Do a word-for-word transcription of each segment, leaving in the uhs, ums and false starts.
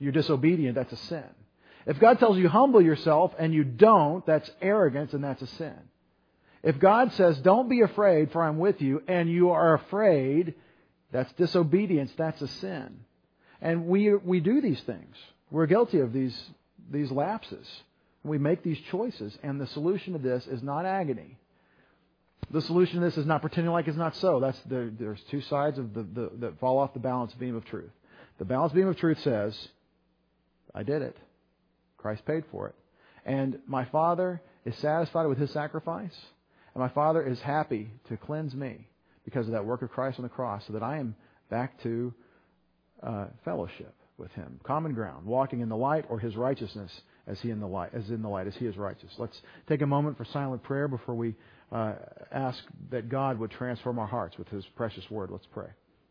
you're disobedient, that's a sin. If God tells you humble yourself and you don't, that's arrogance and that's a sin. If God says, don't be afraid, for I'm with you, and you are afraid, that's disobedience, that's a sin. And we we do these things. We're guilty of these, these lapses. We make these choices, and the solution to this is not agony. The solution to this is not pretending like it's not so. That's the, there's two sides of the, the that fall off the balance beam of truth. The balance beam of truth says, I did it. Christ paid for it. And my Father is satisfied with His sacrifice. And my Father is happy to cleanse me because of that work of Christ on the cross, so that I am back to uh, fellowship with Him, common ground, walking in the light or His righteousness as He in the light, as in the light, as He is righteous. Let's take a moment for silent prayer before we uh, ask that God would transform our hearts with His precious Word. Let's pray.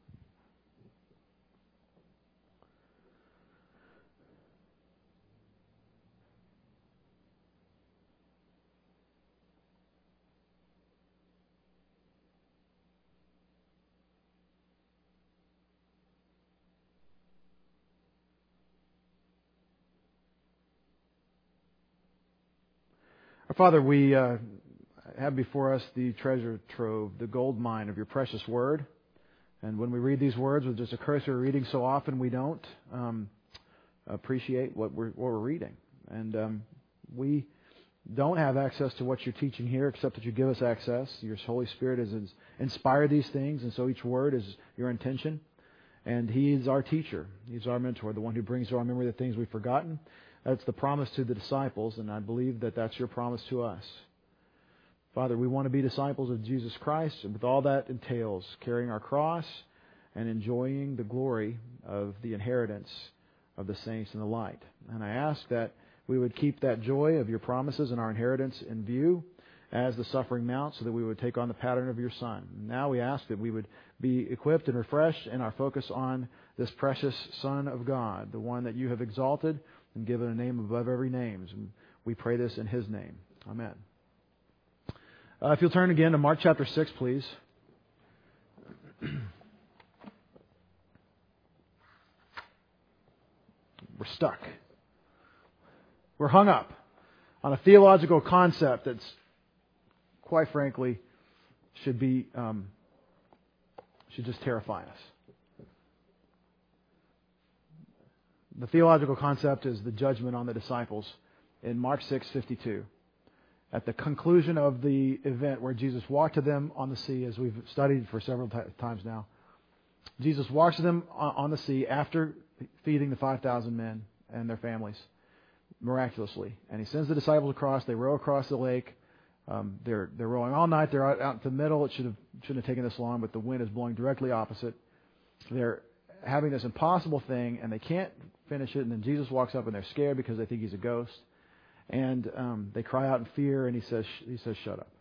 Our Father, we uh, have before us the treasure trove, the gold mine of Your precious Word. And when we read these words with just a cursory reading, so often we don't um, appreciate what we're, what we're reading. And um, we don't have access to what You're teaching here, except that You give us access. Your Holy Spirit has inspired these things, and so each word is Your intention. And He is our teacher. He's our mentor, the one who brings to our memory the things we've forgotten. That's the promise to the disciples, and I believe that that's Your promise to us. Father, we want to be disciples of Jesus Christ, and with all that entails, carrying our cross and enjoying the glory of the inheritance of the saints in the light. And I ask that we would keep that joy of Your promises and our inheritance in view as the suffering mounts, so that we would take on the pattern of Your Son. Now we ask that we would be equipped and refreshed in our focus on this precious Son of God, the one that You have exalted and given a name above every name. And we pray this in His name. Amen. Uh, if you'll turn again to Mark chapter six, please. We're stuck. We're hung up on a theological concept that's, quite frankly, should be um, should just terrify us. The theological concept is the judgment on the disciples in Mark six fifty-two. At the conclusion of the event where Jesus walked to them on the sea, as we've studied for several t- times now, Jesus walks to them on the sea after feeding the five thousand men and their families miraculously. And He sends the disciples across. They row across the lake. Um, they're they're rowing all night. They're out, out in the middle. It should have shouldn't have taken this long, but the wind is blowing directly opposite. They're having this impossible thing, and they can't finish it. And then Jesus walks up, and they're scared because they think He's a ghost. And um, they cry out in fear, and He says, "He says, shut up."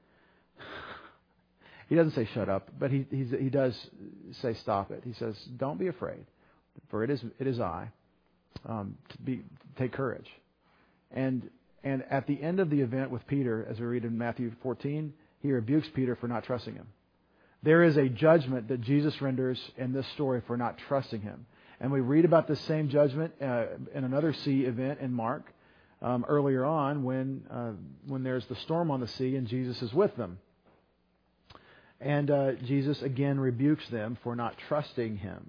He doesn't say shut up, but he he's, he does say stop it. He says, "Don't be afraid, for it is it is I. Um, to be take courage." And and at the end of the event with Peter, as we read in Matthew fourteen, He rebukes Peter for not trusting Him. There is a judgment that Jesus renders in this story for not trusting Him. And we read about this same judgment uh, in another sea event in Mark um, earlier on when uh, when there's the storm on the sea and Jesus is with them. And uh, Jesus again rebukes them for not trusting Him.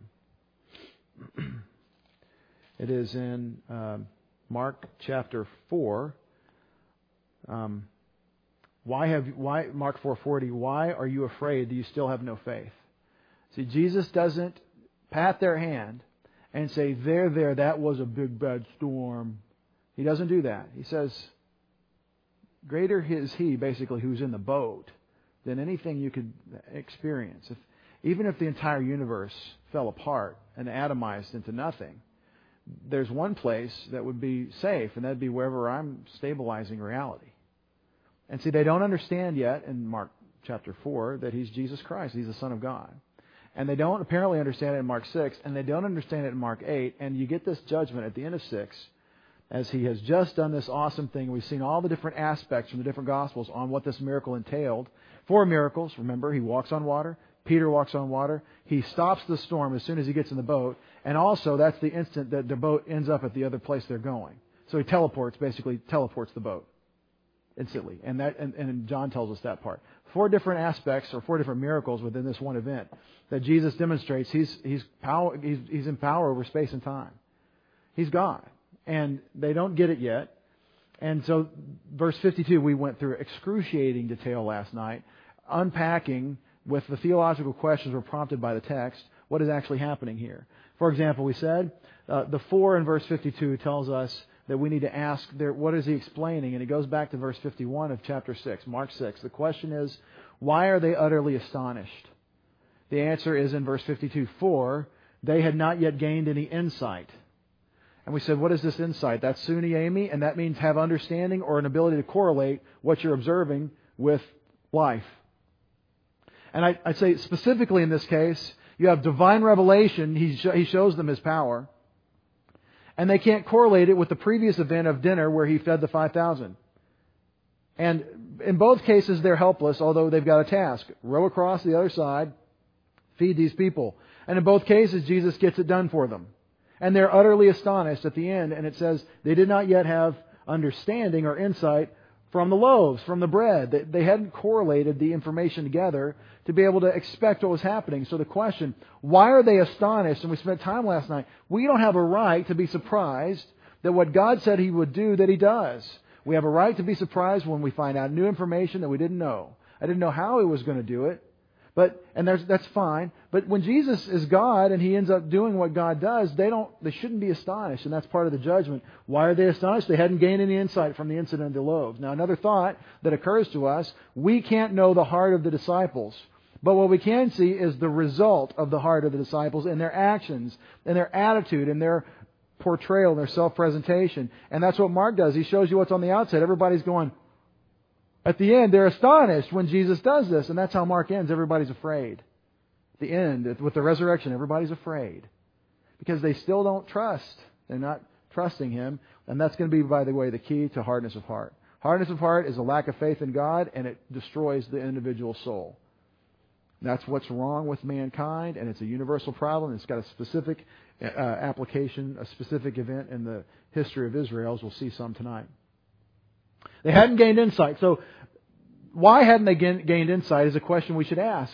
It is in uh, Mark chapter four. Um, why have why Mark four forty? Why are you afraid? Do you still have no faith? See, Jesus doesn't pat their hand and say, "There, there, that was a big bad storm." He doesn't do that. He says, "Greater is He, basically, who's in the boat than anything you could experience. If, even if the entire universe fell apart and atomized into nothing, there's one place that would be safe, and that'd be wherever I'm stabilizing reality." And see, they don't understand yet in Mark chapter four that He's Jesus Christ. He's the Son of God. And they don't apparently understand it in Mark six, and they don't understand it in Mark eight. And you get this judgment at the end of six, as He has just done this awesome thing. We've seen all the different aspects from the different Gospels on what this miracle entailed. Four miracles. Remember, He walks on water, Peter walks on water. He stops the storm as soon as he gets in the boat. And also, that's the instant that the boat ends up at the other place they're going. So he teleports, basically teleports the boat instantly. And that, and, and John tells us that part. Four different aspects or four different miracles within this one event that Jesus demonstrates. He's, he's, power, he's, he's in power over space and time. He's God. And they don't get it yet. And so, verse fifty-two, we went through excruciating detail last night, unpacking with the theological questions were prompted by the text, what is actually happening here. For example, we said, uh, the four in verse fifty-two tells us that we need to ask, there, what is he explaining? And it goes back to verse fifty-one of chapter six, Mark six. The question is, why are they utterly astonished? The answer is in verse fifty-two, for they had not yet gained any insight. And we said, what is this insight? That's suniemi, and that means have understanding or an ability to correlate what you're observing with life. And I, I'd say specifically in this case, you have divine revelation. He, sh- he shows them His power. And they can't correlate it with the previous event of dinner where He fed the five thousand. And in both cases, they're helpless, although they've got a task. Row across the other side, feed these people. And in both cases, Jesus gets it done for them. And they're utterly astonished at the end. And it says they did not yet have understanding or insight from the loaves, from the bread. They, they hadn't correlated the information together to be able to expect what was happening. So the question, why are they astonished? And we spent time last night. We don't have a right to be surprised that what God said He would do, that He does. We have a right to be surprised when we find out new information that we didn't know. I didn't know how He was going to do it. But, and there's, that's fine. But when Jesus is God and He ends up doing what God does, they don't, they shouldn't be astonished. And that's part of the judgment. Why are they astonished? They hadn't gained any insight from the incident of the loaves. Now, another thought that occurs to us, we can't know the heart of the disciples. But what we can see is the result of the heart of the disciples in their actions, in their attitude, in their portrayal, in their self-presentation. And that's what Mark does. He shows you what's on the outside. Everybody's going, at the end, they're astonished when Jesus does this. And that's how Mark ends. Everybody's afraid. At the end, with the resurrection, everybody's afraid. Because they still don't trust. They're not trusting Him. And that's going to be, by the way, the key to hardness of heart. Hardness of heart is a lack of faith in God, and it destroys the individual soul. That's what's wrong with mankind, and it's a universal problem. It's got a specific uh, application, a specific event in the history of Israel, as we'll see some tonight. They hadn't gained insight. So why hadn't they gained insight is a question we should ask.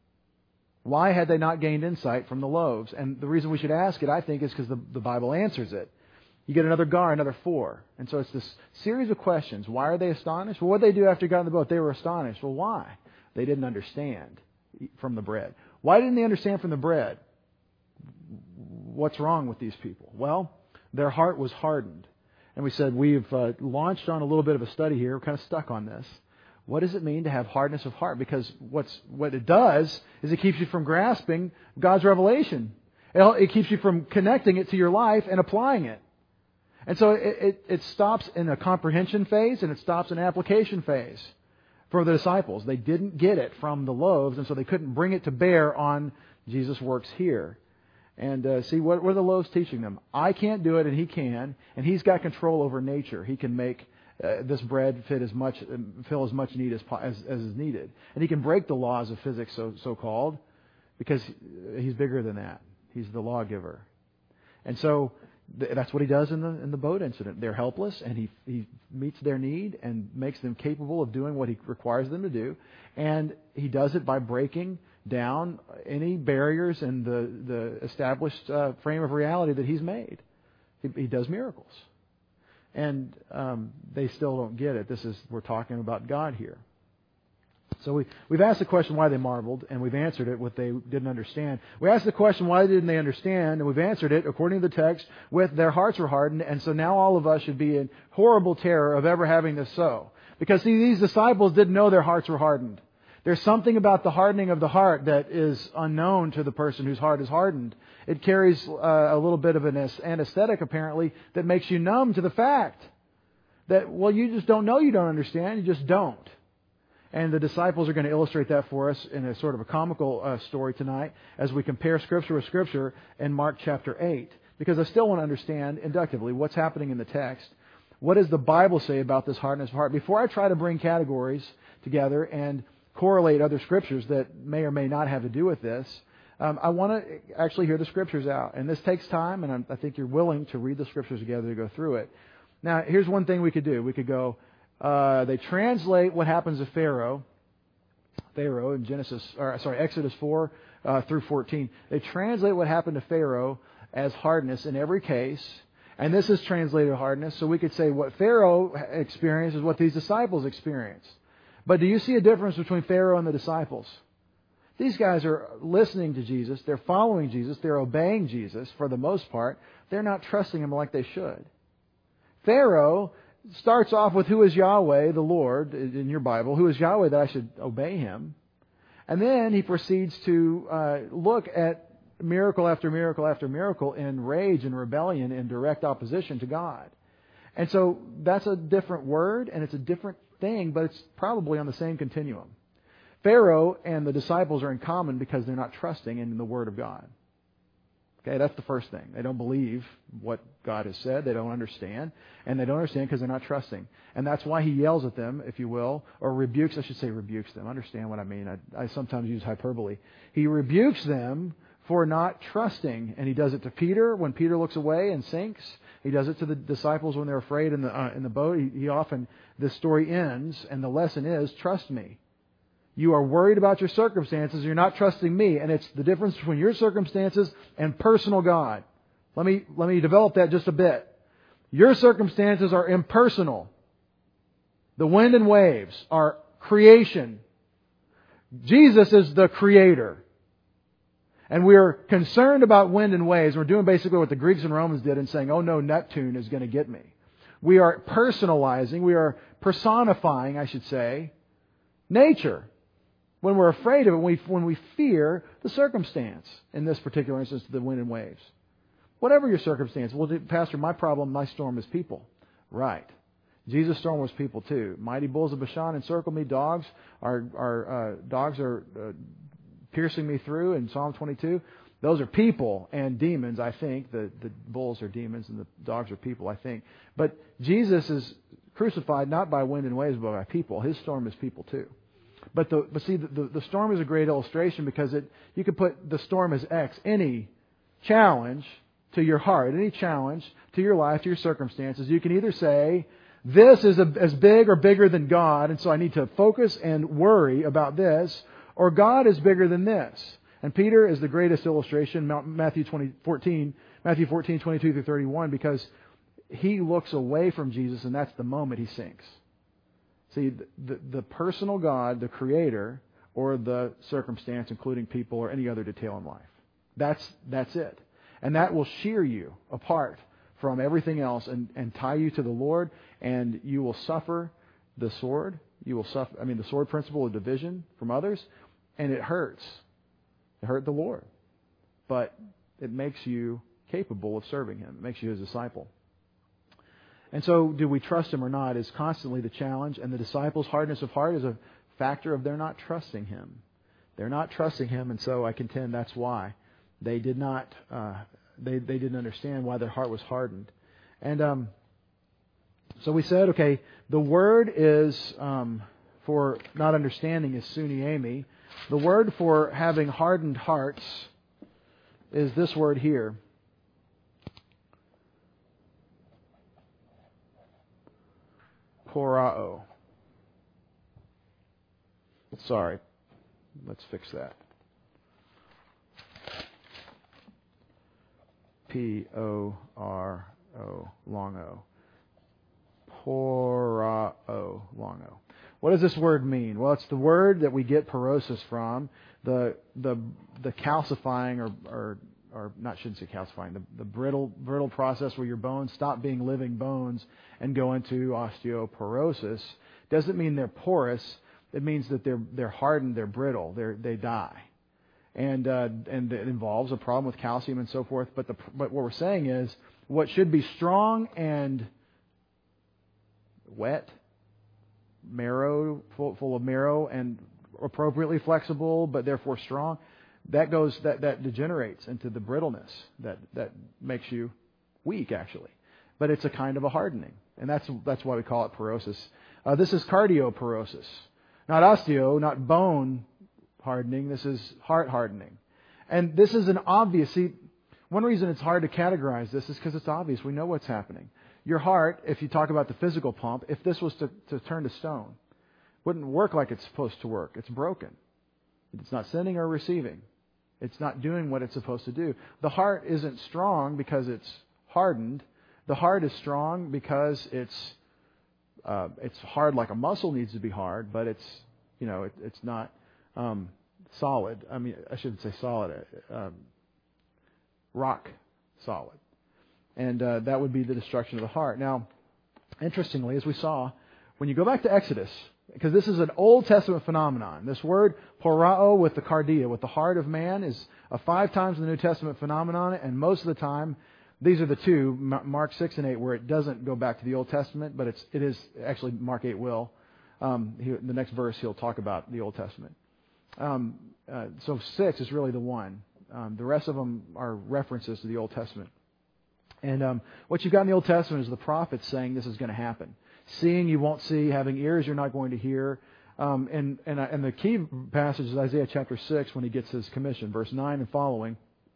Why had they not gained insight from the loaves? And the reason we should ask it, I think, is because the, the Bible answers it. You get another gar, another four. And so it's this series of questions. Why are they astonished? Well, what did they do after they got in the boat? They were astonished. Well, why? They didn't understand from the bread. Why didn't they understand from the bread? What's wrong with these people? Well, their heart was hardened. And we said we've uh, launched on a little bit of a study here. We're kind of stuck on this. What does it mean to have hardness of heart? Because what's what it does is it keeps you from grasping God's revelation. It, it keeps you from connecting it to your life and applying it. And so it, it, it stops in a comprehension phase and it stops in an application phase for the disciples. They didn't get it from the loaves, and so they couldn't bring it to bear on Jesus' works here. And uh, see, what, what are the loaves teaching them? I can't do it, and He can, and He's got control over nature. He can make uh, this bread fit as much, fill as much need as, as as is needed, and He can break the laws of physics, so so called, because He's bigger than that. He's the lawgiver, and so th- that's what He does in the in the boat incident. They're helpless, and He He meets their need and makes them capable of doing what He requires them to do, and He does it by breaking down any barriers in the, the established uh, frame of reality that He's made. He, he does miracles. And um, they still don't get it. This is, we're talking about God here. So we, we've asked the question why they marveled, and we've answered it what they didn't understand. We asked the question why didn't they understand, and we've answered it according to the text with their hearts were hardened, and so now all of us should be in horrible terror of ever having this so. Because see, these disciples didn't know their hearts were hardened. There's something about the hardening of the heart that is unknown to the person whose heart is hardened. It carries uh, a little bit of an anesthetic, apparently, that makes you numb to the fact that, well, you just don't know you don't understand. You just don't. And the disciples are going to illustrate that for us in a sort of a comical uh, story tonight as we compare Scripture with Scripture in Mark chapter eight. Because I still want to understand inductively what's happening in the text. What does the Bible say about this hardness of heart? Before I try to bring categories together and correlate other scriptures that may or may not have to do with this, um, I want to actually hear the scriptures out. And this takes time, and I'm, I think you're willing to read the scriptures together to go through it. Now, here's one thing we could do. We could go, uh, they translate what happens to Pharaoh, Pharaoh in Genesis, or sorry, Exodus four uh, through fourteen. They translate what happened to Pharaoh as hardness in every case. And this is translated hardness, so we could say what Pharaoh experienced is what these disciples experienced. But do you see a difference between Pharaoh and the disciples? These guys are listening to Jesus, they're following Jesus, they're obeying Jesus for the most part. They're not trusting Him like they should. Pharaoh starts off with who is Yahweh, the Lord, in your Bible, who is Yahweh that I should obey Him. And then he proceeds to uh, look at miracle after miracle after miracle in rage and rebellion and direct opposition to God. And so that's a different word and it's a different thing, but it's probably on the same continuum. Pharaoh and the disciples are in common because they're not trusting in the Word of God. Okay, that's the first thing. They don't believe what God has said. They don't understand. And they don't understand because they're not trusting. And that's why He yells at them, if you will, or rebukes, I should say rebukes them. Understand what I mean. I, I sometimes use hyperbole. He rebukes them for not trusting. And He does it to Peter when Peter looks away and sinks. He does it to the disciples when they're afraid in the, uh, in the boat. He, he often, this story ends, and the lesson is, trust me. You are worried about your circumstances. You're not trusting me. And it's the difference between your circumstances and personal God. Let me, let me develop that just a bit. Your circumstances are impersonal. The wind and waves are creation. Jesus is the Creator. And we're concerned about wind and waves. We're doing basically what the Greeks and Romans did in saying, oh no, Neptune is going to get me. We are personalizing, we are personifying, I should say, nature. When we're afraid of it, when we, when we fear the circumstance, in this particular instance, the wind and waves. Whatever your circumstance. Well, Pastor, my problem, my storm is people. Right. Jesus' storm was people too. Mighty bulls of Bashan encircle me. Dogs are, are uh, dogs are uh, piercing me through in Psalm twenty-two. Those are people and demons, I think. The, the bulls are demons and the dogs are people, I think. But Jesus is crucified not by wind and waves, but by people. His storm is people too. But the but see, the, the storm is a great illustration because it you could put the storm as X. Any challenge to your heart, any challenge to your life, to your circumstances, you can either say, this is a, as big or bigger than God, and so I need to focus and worry about this, or God is bigger than this. And Peter is the greatest illustration, Matthew twenty, fourteen, Matthew fourteen, twenty-two through thirty-one, because he looks away from Jesus, and that's the moment he sinks. See, the, the personal God, the Creator, or the circumstance, including people or any other detail in life. That's that's it. And that will shear you apart from everything else and, and tie you to the Lord, and you will suffer the sword. You will suffer, I mean, the sword principle of division from others, and it hurts. It hurt the Lord. But it makes you capable of serving Him. It makes you His disciple. And so, do we trust Him or not is constantly the challenge. And the disciples' hardness of heart is a factor of their not trusting Him. They're not trusting Him, and so I contend that's why they did not. Uh, they they didn't understand why their heart was hardened. And um, so we said, okay, the word is um, for not understanding is suniemi. The word for having hardened hearts is this word here. Porao. Sorry. Let's fix that. P O R O, long O. Porao, long O. What does this word mean? Well, it's the word that we get porosis from, the the the calcifying or or or not shouldn't say calcifying, the, the brittle brittle process where your bones stop being living bones and go into osteoporosis. Doesn't mean they're porous. It means that they're they're hardened, they're brittle, they they die, and uh, and it involves a problem with calcium and so forth. But the but what we're saying is what should be strong and wet, marrow full, full of marrow and appropriately flexible, but therefore strong. That goes that, that degenerates into the brittleness that, that makes you weak, actually. But it's a kind of a hardening, and that's that's why we call it porosis. Uh, this is cardioporosis. Not osteo, not bone hardening. This is heart hardening. And this is an obvious, see, one reason it's hard to categorize this is because it's obvious. We know what's happening. Your heart, if you talk about the physical pump, if this was to, to turn to stone, wouldn't work like it's supposed to work. It's broken. It's not sending or receiving. It's not doing what it's supposed to do. The heart isn't strong because it's hardened. The heart is strong because it's uh, it's hard like a muscle needs to be hard, but it's you know it, it's not um, solid. I mean, I shouldn't say solid. Um, rock solid, and uh, that would be the destruction of the heart. Now, interestingly, as we saw, when you go back to Exodus, because this is an Old Testament phenomenon. This word porao with the cardia, with the heart of man, is a five times in the New Testament phenomenon, and most of the time, these are the two, Mark six and eight, where it doesn't go back to the Old Testament, but it's it is actually Mark eight will. Um, he, the next verse he'll talk about the Old Testament. Um, uh, so six is really the one. Um, the rest of them are references to the Old Testament. And um, what you've got in the Old Testament is the prophets saying this is going to happen. Seeing you won't see, having ears you're not going to hear. Um, and, and, and the key passage is Isaiah chapter six when he gets his commission. Verse nine and following,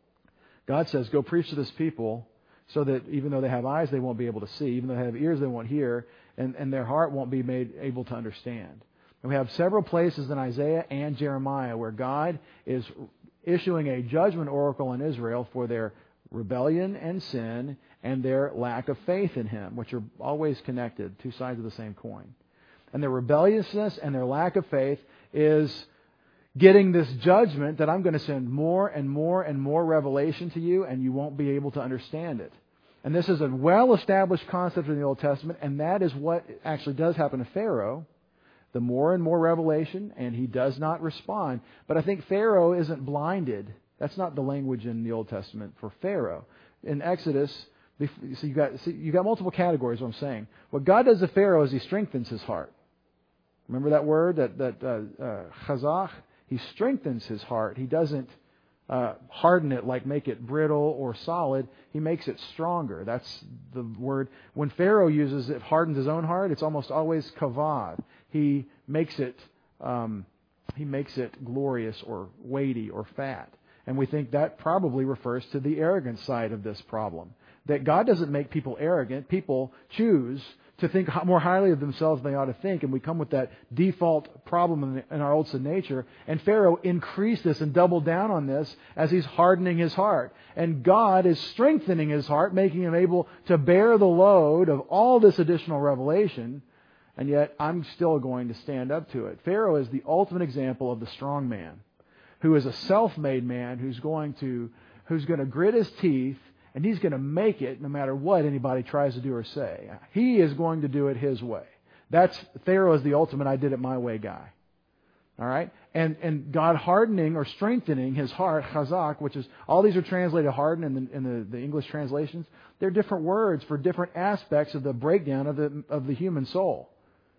God says, go preach to this people so that even though they have eyes, they won't be able to see. Even though they have ears, they won't hear. And, and their heart won't be made able to understand. And we have several places in Isaiah and Jeremiah where God is issuing a judgment oracle on Israel for their rebellion and sin and their lack of faith in Him, which are always connected, two sides of the same coin. And their rebelliousness and their lack of faith is getting this judgment that I'm going to send more and more and more revelation to you, and you won't be able to understand it. And this is a well-established concept in the Old Testament, and that is what actually does happen to Pharaoh. The more and more revelation, and he does not respond. But I think Pharaoh isn't blinded. That's not the language in the Old Testament for Pharaoh. In Exodus, so you got see, you got multiple categories. What I'm saying, what God does to Pharaoh is He strengthens his heart. Remember that word, that that uh, uh, chazak. He strengthens his heart. He doesn't uh, harden it, like make it brittle or solid. He makes it stronger. That's the word. When Pharaoh uses it, hardens his own heart, it's almost always kavad. He makes it um, he makes it glorious or weighty or fat. And we think that probably refers to the arrogant side of this problem. That God doesn't make people arrogant. People choose to think more highly of themselves than they ought to think. And we come with that default problem in our old sin nature. And Pharaoh increased this and doubled down on this as he's hardening his heart. And God is strengthening his heart, making him able to bear the load of all this additional revelation. And yet I'm still going to stand up to it. Pharaoh is the ultimate example of the strong man, who is a self-made man who's going to who's going to grit his teeth, and he's going to make it no matter what anybody tries to do or say. He is going to do it his way. That's Pharaoh is the ultimate I did it my way guy. All right? And and God hardening or strengthening his heart, chazak, which is, all these are translated harden in the, in the, the English translations. They're different words for different aspects of the breakdown of the of the human soul.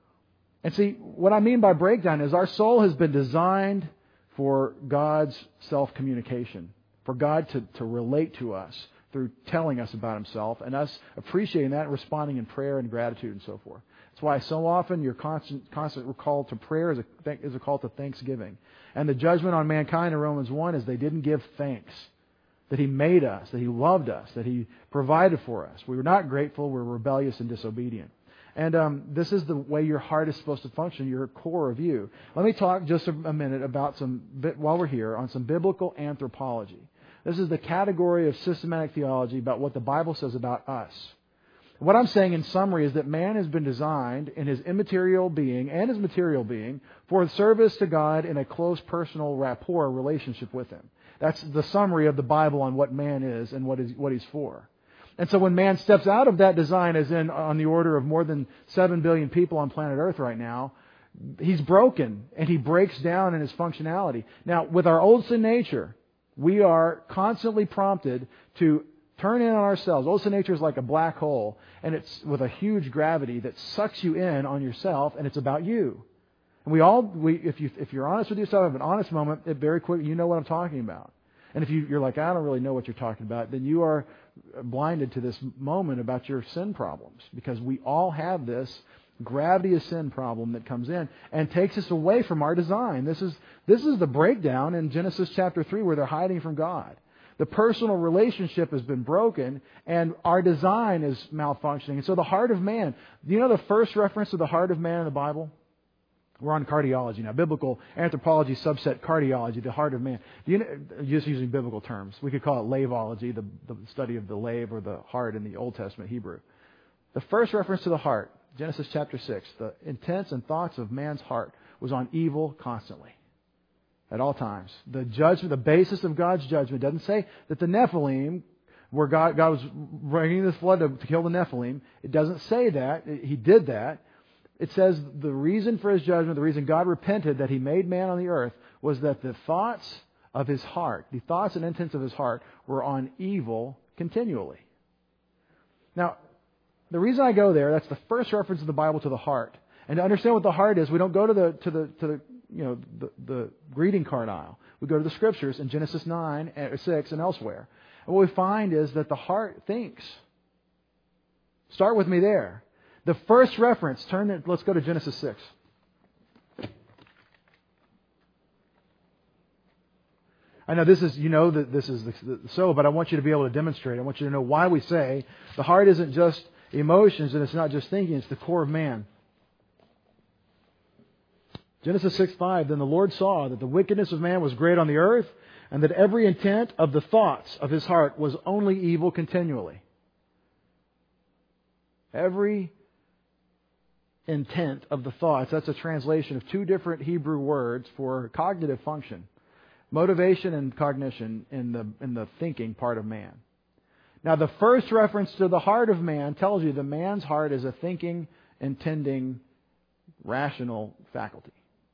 And see, what I mean by breakdown is our soul has been designed for God's self-communication, for God to, to relate to us through telling us about Himself, and us appreciating that and responding in prayer and gratitude and so forth. That's why so often your constant, constant call to prayer is a, is a call to thanksgiving. And the judgment on mankind in Romans one is they didn't give thanks. That He made us, that He loved us, that He provided for us. We were not grateful, we were rebellious and disobedient. And um, this is the way your heart is supposed to function, your core of you. Let me talk just a, a minute about some, while we're here, on some biblical anthropology. This is the category of systematic theology about what the Bible says about us. What I'm saying in summary is that man has been designed in his immaterial being and his material being for service to God in a close personal rapport relationship with Him. That's the summary of the Bible on what man is and what is what he's for. And so when man steps out of that design, as in on the order of more than seven billion people on planet Earth right now, he's broken and he breaks down in his functionality. Now, with our old sin nature, we are constantly prompted to turn in on ourselves. Old sin nature is like a black hole, and it's with a huge gravity that sucks you in on yourself, and it's about you. And we all, we, if you if you're honest with yourself, have an honest moment, it very quickly you know what I'm talking about. And if you, you're like, I don't really know what you're talking about, then you are blinded to this moment about your sin problems, because we all have this Gravity of sin problem that comes in and takes us away from our design. This is, this is the breakdown in Genesis chapter three where they're hiding from God. The personal relationship has been broken and our design is malfunctioning. And so the heart of man, do you know the first reference to the heart of man in the Bible? We're on cardiology now. Biblical anthropology subset cardiology, the heart of man. Do you know, just using biblical terms. We could call it laveology, the, the study of the lave or the heart in the Old Testament Hebrew. The first reference to the heart, Genesis chapter six, the intents and thoughts of man's heart was on evil constantly. At all times. The judgment, the basis of God's judgment doesn't say that the Nephilim, where God, God was bringing this flood to, to kill the Nephilim, it doesn't say that. He did that. It says the reason for His judgment, the reason God repented that He made man on the earth was that the thoughts of His heart, the thoughts and intents of His heart were on evil continually. Now, the reason I go there, that's the first reference of the Bible to the heart. And to understand what the heart is, we don't go to the to the to the you know the, the greeting card aisle. We go to the Scriptures in Genesis nine, six, and elsewhere. And what we find is that the heart thinks. Start with me there. The first reference, turn it, let's go to Genesis six. I know this is, you know that this is the, the, so, but I want you to be able to demonstrate. I want you to know why we say the heart isn't just emotions and it's not just thinking, it's the core of man. Genesis six five, then the Lord saw that the wickedness of man was great on the earth, and that every intent of the thoughts of his heart was only evil continually. Every intent of the thoughts, that's a translation of two different Hebrew words for cognitive function. Motivation and cognition in the in the thinking part of man. Now the first reference to the heart of man tells you the man's heart is a thinking, intending, rational faculty.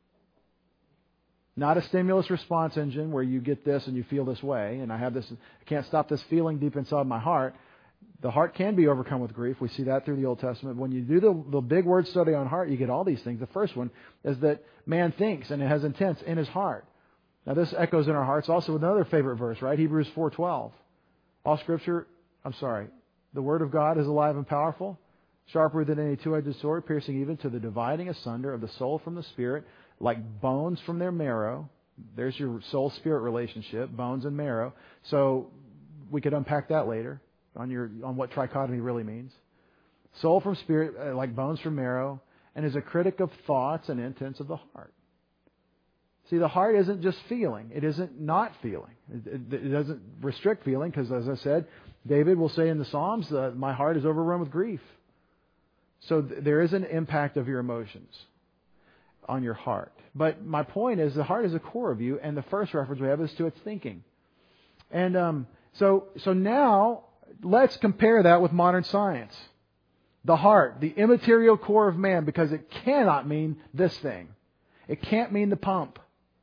Not a stimulus response engine where you get this and you feel this way, and I have this, I can't stop this feeling deep inside my heart. The heart can be overcome with grief. We see that through the Old Testament. When you do the, the big word study on heart, you get all these things. The first one is that man thinks and it has intents in his heart. Now this echoes in our hearts also with another favorite verse, right? Hebrews four twelve. All Scripture, I'm sorry, the Word of God is alive and powerful, sharper than any two-edged sword, piercing even to the dividing asunder of the soul from the spirit, like bones from their marrow. There's your soul-spirit relationship, bones and marrow. So we could unpack that later on your on what trichotomy really means. Soul from spirit, uh, like bones from marrow, and is a critic of thoughts and intents of the heart. See, the heart isn't just feeling. It isn't not feeling. It, it, it doesn't restrict feeling because, as I said, David will say in the Psalms, uh, my heart is overrun with grief. So th- there is an impact of your emotions on your heart. But my point is the heart is a core of you, and the first reference we have is to its thinking. And um, so, so now let's compare that with modern science. The heart, the immaterial core of man, because it cannot mean this thing. It can't mean the pump.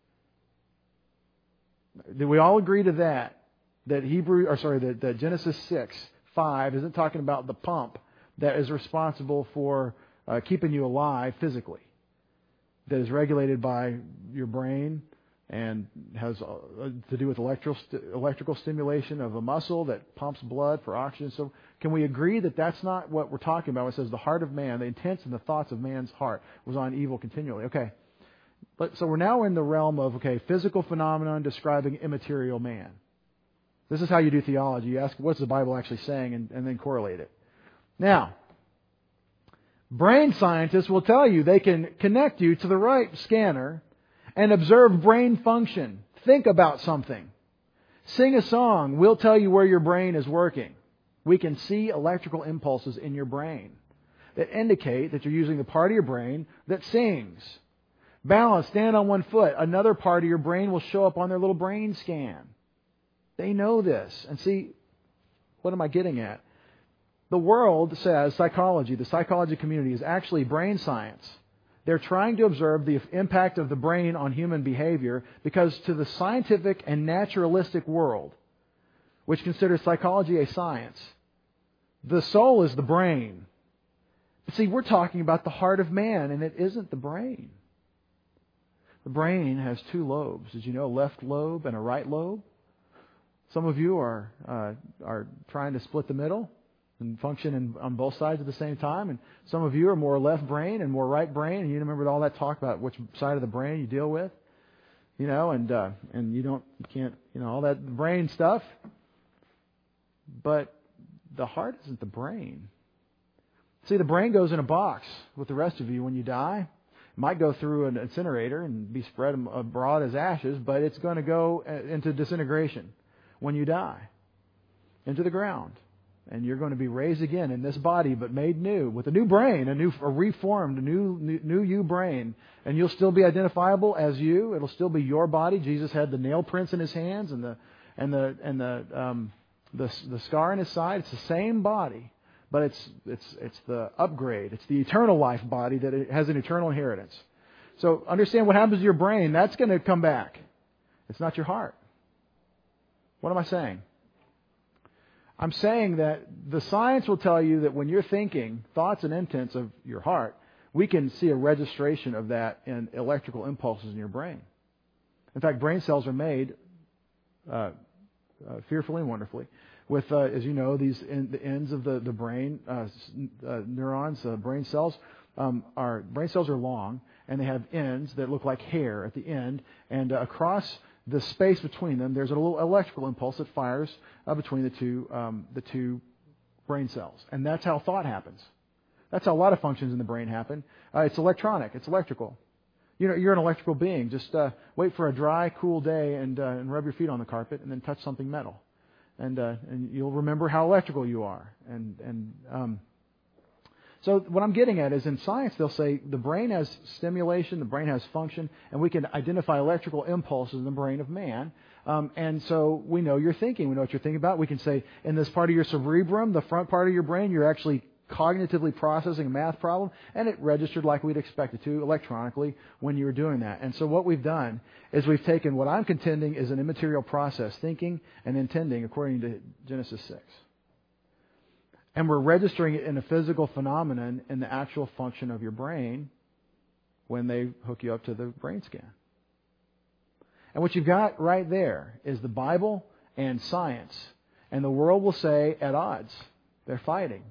Do we all agree to that? That Hebrew, or sorry, that, that Genesis six five isn't talking about the pump that is responsible for uh, keeping you alive physically. That is regulated by your brain and has uh, to do with electrical st- electrical stimulation of a muscle that pumps blood for oxygen. So can we agree that that's not what we're talking about? It says the heart of man, the intents and the thoughts of man's heart was on evil continually. Okay. But, so we're now in the realm of, okay, physical phenomenon describing immaterial man. This is how you do theology. You ask, what's the Bible actually saying, and, and then correlate it. Now, brain scientists will tell you they can connect you to the right scanner and observe brain function. Think about something. Sing a song. We'll tell you where your brain is working. We can see electrical impulses in your brain that indicate that you're using the part of your brain that sings. Balance, stand on one foot. Another part of your brain will show up on their little brain scan. They know this. And see, what am I getting at? The world says psychology, the psychology community is actually brain science. They're trying to observe the impact of the brain on human behavior because to the scientific and naturalistic world, which considers psychology a science, the soul is the brain. But see, we're talking about the heart of man, and it isn't the brain. The brain has two lobes. Did you know a left lobe and a right lobe? Some of you are uh, are trying to split the middle. and function in, on both sides at the same time. And some of you are more left brain and more right brain, and you remember all that talk about which side of the brain you deal with, you know, and uh, and you don't, you can't, you know, all that brain stuff. But the heart isn't the brain. See, the brain goes in a box with the rest of you when you die. It might go through an incinerator and be spread abroad as ashes, but it's going to go into disintegration when you die, into the ground. And you're going to be raised again in this body, but made new, with a new brain, a new, a reformed, a new, new, new you brain. And you'll still be identifiable as you. It'll still be your body. Jesus had the nail prints in His hands and the and the and the um, the, the scar in His side. It's the same body, but it's it's it's the upgrade. It's the eternal life body that it has an eternal inheritance. So understand what happens to your brain. That's going to come back. It's not your heart. What am I saying? I'm saying that the science will tell you that when you're thinking thoughts and intents of your heart, we can see a registration of that in electrical impulses in your brain. In fact, brain cells are made uh, uh, fearfully and wonderfully with, uh, as you know, these in, the ends of the the brain uh, uh, neurons, uh, brain cells. Um, are brain cells are long, and they have ends that look like hair at the end, and uh, across the space between them, there's a little electrical impulse that fires uh, between the two um, the two brain cells, and that's how thought happens. That's how a lot of functions in the brain happen. Uh, it's electronic. It's electrical. You know, you're an electrical being. Just uh, wait for a dry, cool day and uh, and rub your feet on the carpet, and then touch something metal, and uh, and you'll remember how electrical you are. And and um, So what I'm getting at is in science they'll say the brain has stimulation, the brain has function, and we can identify electrical impulses in the brain of man. Um, and so we know you're thinking. We know what you're thinking about. We can say in this part of your cerebrum, the front part of your brain, you're actually cognitively processing a math problem, and it registered like we'd expect it to electronically when you were doing that. And so what we've done is we've taken what I'm contending is an immaterial process, thinking and intending according to Genesis six. And we're registering it in a physical phenomenon in the actual function of your brain when they hook you up to the brain scan. And what you've got right there is the Bible and science. And the world will say at odds. They're fighting.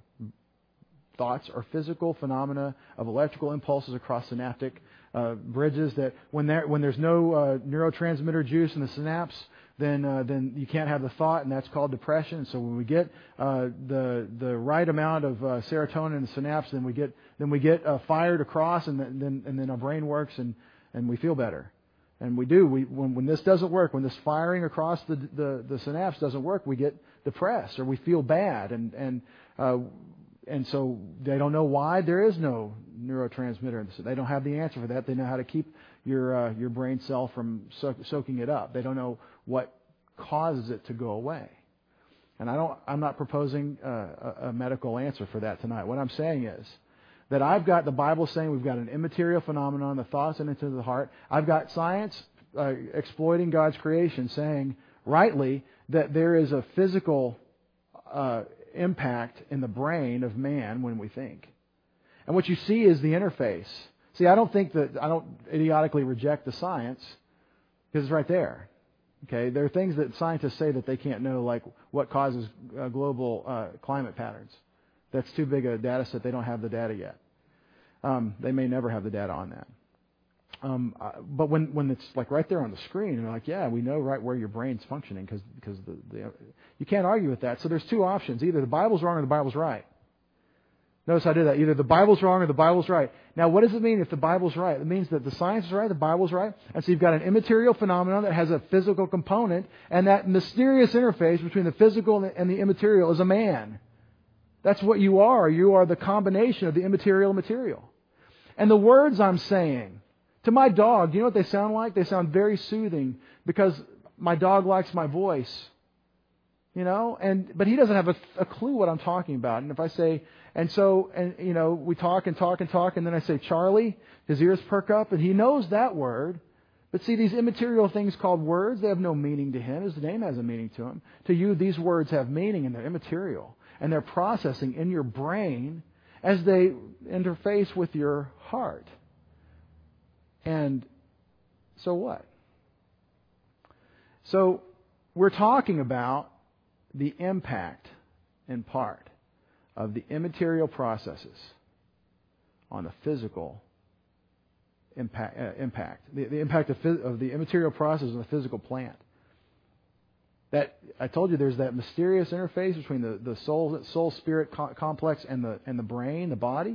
Thoughts are physical phenomena of electrical impulses across synaptic uh, bridges that when there when there's no uh, neurotransmitter juice in the synapse, then uh, then you can't have the thought, and that's called depression. So when we get uh, the the right amount of uh, serotonin in the synapse, then we get then we get uh, fired across, and then and then our brain works, and, and we feel better. And we do. We when when this doesn't work, when this firing across the the, the synapse doesn't work, we get depressed or we feel bad, and and uh, and so they don't know why there is no neurotransmitter. They don't have the answer for that. They know how to keep your uh, your brain cell from so- soaking it up. They don't know what causes it to go away. And I don't. I'm not proposing uh, a, a medical answer for that tonight. What I'm saying is that I've got the Bible saying we've got an immaterial phenomenon, the thoughts and into the heart. I've got science uh, exploiting God's creation, saying rightly that there is a physical uh, impact in the brain of man when we think. And what you see is the interface. See, I don't think that I don't idiotically reject the science because it's right there. Okay, there are things that scientists say that they can't know, like what causes uh, global uh, climate patterns. That's too big a data set. They don't have the data yet. Um, they may never have the data on that. Um, uh, but when, when it's like right there on the screen, and they're like, yeah, we know right where your brain's functioning because because the, the you can't argue with that. So there's two options: either the Bible's wrong or the Bible's right. Notice I did that. Either the Bible's wrong or the Bible's right. Now, what does it mean if the Bible's right? It means that the science is right, the Bible's right, and so you've got an immaterial phenomenon that has a physical component, and that mysterious interface between the physical and the immaterial is a man. That's what you are. You are the combination of the immaterial and material. And the words I'm saying to my dog, do you know what they sound like? They sound very soothing because my dog likes my voice. You know, and but he doesn't have a, a clue what I'm talking about. And if I say, and so, and you know, we talk and talk and talk, and then I say Charlie, his ears perk up, and he knows that word. But see, these immaterial things called words, they have no meaning to him. His name has a meaning to him. To you, these words have meaning, and they're immaterial. And they're processing in your brain as they interface with your heart. And so what? So we're talking about the impact, in part, of the immaterial processes on the physical impact. Uh, impact. The, the impact of, phys- of the immaterial process on the physical plant. That I told you, there's that mysterious interface between the, the soul soul spirit co- complex and the and the brain, the body.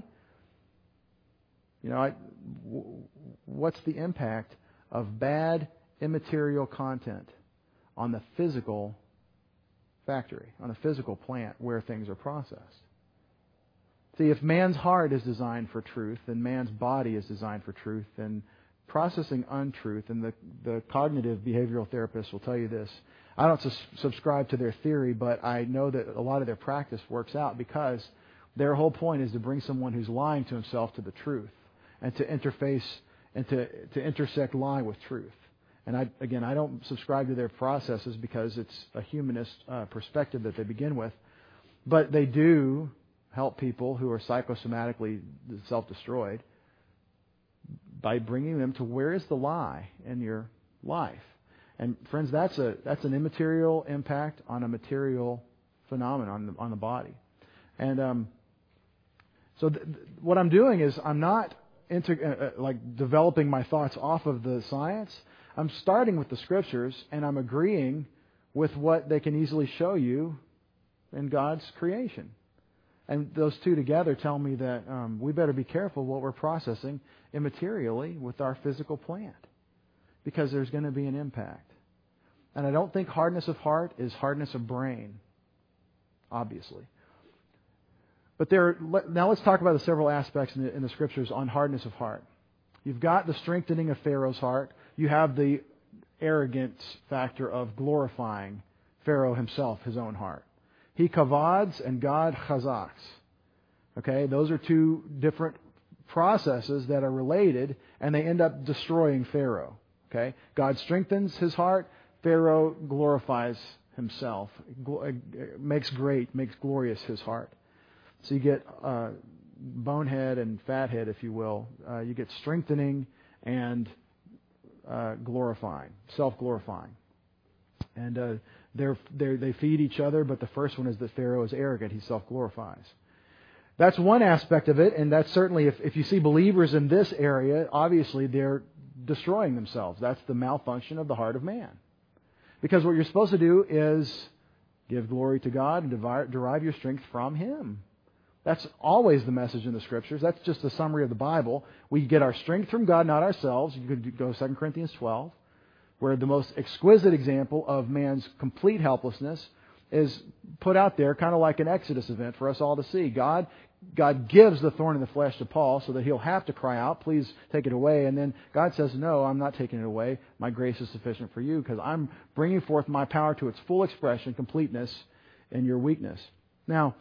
You know, I, w- what's the impact of bad immaterial content on the physical factory, on the physical plant where things are processed? See, if man's heart is designed for truth, then man's body is designed for truth, then processing untruth, and the, the cognitive behavioral therapists will tell you this. I don't sus- subscribe to their theory, but I know that a lot of their practice works out because their whole point is to bring someone who's lying to himself to the truth and to interface and to, to intersect lie with truth. And I, again, I don't subscribe to their processes because it's a humanist uh, perspective that they begin with, but they do help people who are psychosomatically self-destroyed by bringing them to where is the lie in your life. And friends, that's a that's an immaterial impact on a material phenomenon on the, on the body. And um, so th- th- what I'm doing is I'm not into uh, like developing my thoughts off of the science. I'm starting with the Scriptures, and I'm agreeing with what they can easily show you in God's creation. And those two together tell me that um, we better be careful what we're processing immaterially with our physical plant, because there's going to be an impact. And I don't think hardness of heart is hardness of brain, obviously. But there. Now let's talk about the several aspects in the, in the Scriptures on hardness of heart. You've got the strengthening of Pharaoh's heart. You have the arrogance factor of glorifying Pharaoh himself, his own heart. He kavads and God chazaks. Okay, those are two different processes that are related, and they end up destroying Pharaoh. Okay, God strengthens his heart. Pharaoh glorifies himself, makes great, makes glorious his heart. So you get uh, bonehead and fathead, if you will. Uh, you get strengthening and uh, glorifying, self-glorifying. And uh, they're, they're, they feed each other, but the first one is that Pharaoh is arrogant. He self-glorifies. That's one aspect of it, and that's certainly, if, if you see believers in this area, obviously they're destroying themselves. That's the malfunction of the heart of man. Because what you're supposed to do is give glory to God and derive, derive your strength from Him. That's always the message in the Scriptures. That's just a summary of the Bible. We get our strength from God, not ourselves. You could go to Second Corinthians twelve, where the most exquisite example of man's complete helplessness is put out there, kind of like an Exodus event for us all to see. God, God gives the thorn in the flesh to Paul so that he'll have to cry out, please take it away. And then God says, no, I'm not taking it away. My grace is sufficient for you because I'm bringing forth my power to its full expression, completeness in your weakness. Now,